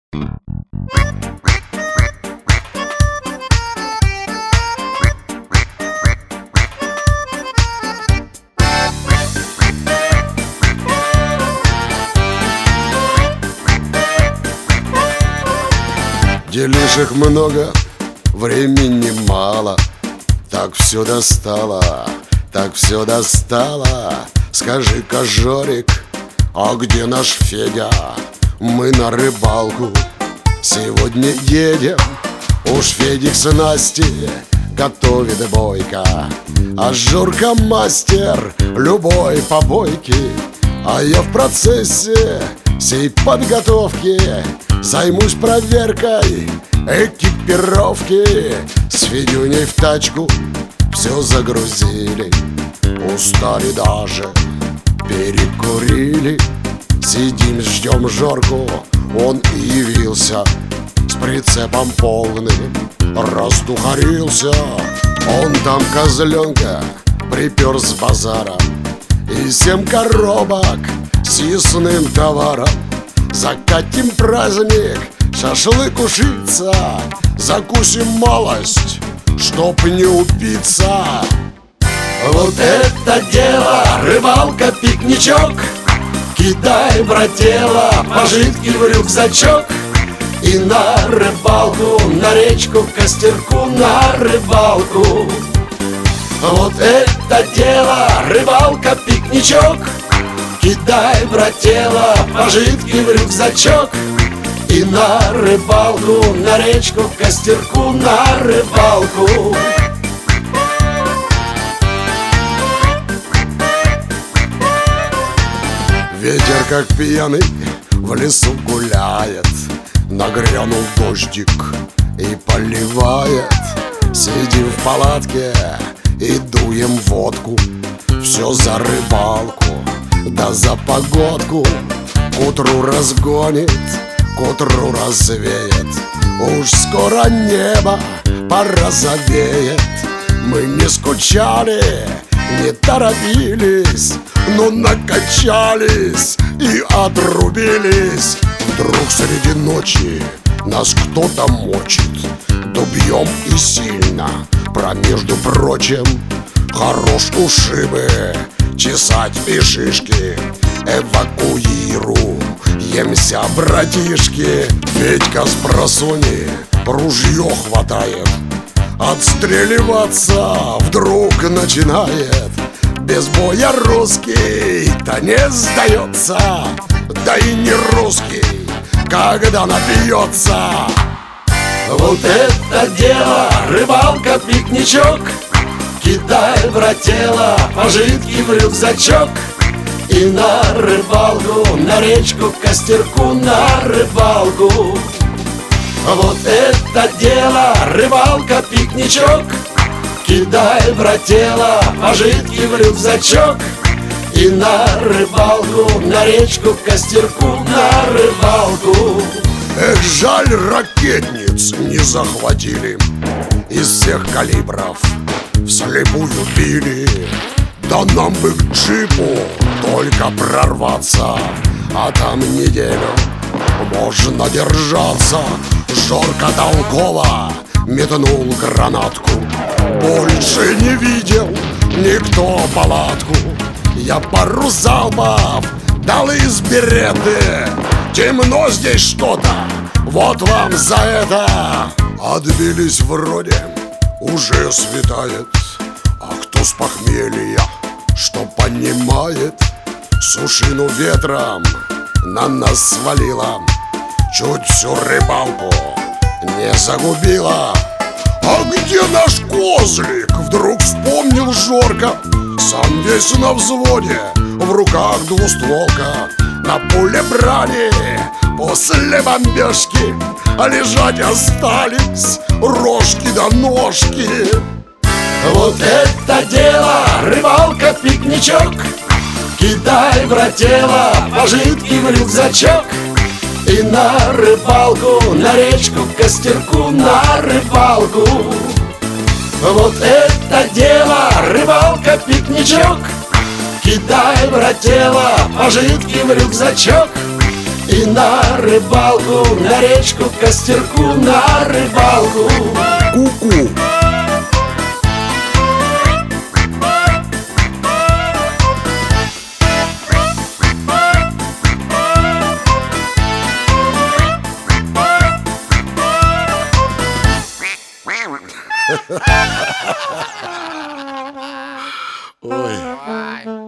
Делишек много, времени мало. Так все достало, так все достало. Скажи-ка, Жорик, а где наш Федя? Мы на рыбалку сегодня едем. Уж Федик с Настей готовит бойко, а Жорка мастер любой побойки. А я в процессе всей подготовки займусь проверкой экипировки. С Федюней в тачку все загрузили, устали даже, перекурили. Сидим, ждем Жорку, он и явился с прицепом полным, раздухарился. Он там козленка припер с базара и 7 коробок с съестным товаром. Закатим праздник, шашлык ушиться, закусим малость, чтоб не упиться. Вот это дело, рыбалка, пикничок. Кидай, брателло, пожитки в рюкзачок. И на рыбалку, на речку, к костерку, на рыбалку. Вот это дело, рыбалка, пикничок. Кидай, брателло, пожитки в рюкзачок. И на рыбалку, на речку, к костерку, на рыбалку. Ветер, как пьяный, в лесу гуляет. Нагрянул дождик и поливает. Сидим в палатке и дуем водку. Все за рыбалку, да за погодку. К утру разгонит, к утру развеет. Уж скоро небо порозовеет. Мы не скучали, не торопились, но накачались и отрубились. Вдруг среди ночи нас кто-то мочит. Дубьем и сильно, между прочим. Хорош ушибы чесать и шишки. Эвакуируемся, братишки. Федька с просони ружье хватает, отстреливаться вдруг начинает. Без боя русский-то не сдается, да и не русский, когда напьется. Вот это дело, рыбалка, пикничок. Кидай, брателло, пожитки в рюкзачок. И на рыбалку, на речку, к костерку, на рыбалку. Вот это дело, рыбалка, пикничок. Кидай, брателло, пожитки в рюкзачок. И на рыбалку, на речку, к костерку, на рыбалку. Эх, жаль, ракетниц не захватили. Из всех калибров вслепую били. Да нам бы к джипу только прорваться, а там неделю можно держаться. Жорка толково метнул гранатку. Больше не видел никто палатку. Я пару залпов дал из береты. Темно здесь что-то, вот вам за это. Отбились вроде, уже светает. А кто с похмелья, что понимает, сушину ветром на нас свалила. Чуть всю рыбалку не загубила. А где наш козлик? Вдруг вспомнил Жорка. Сам весь на взводе, в руках двустволка. На поле брани после бомбежки лежать остались рожки да ножки. Вот это дело, рыбалка, пикничок. Кидай, брателло, пожитки в рюкзачок. И на рыбалку, на речку, к костерку, на рыбалку. Вот это дело, рыбалка, пикничок. Кидай, брателло, пожитки в рюкзачок. И на рыбалку, на речку, к костерку, на рыбалку. Ку-ку. Ой.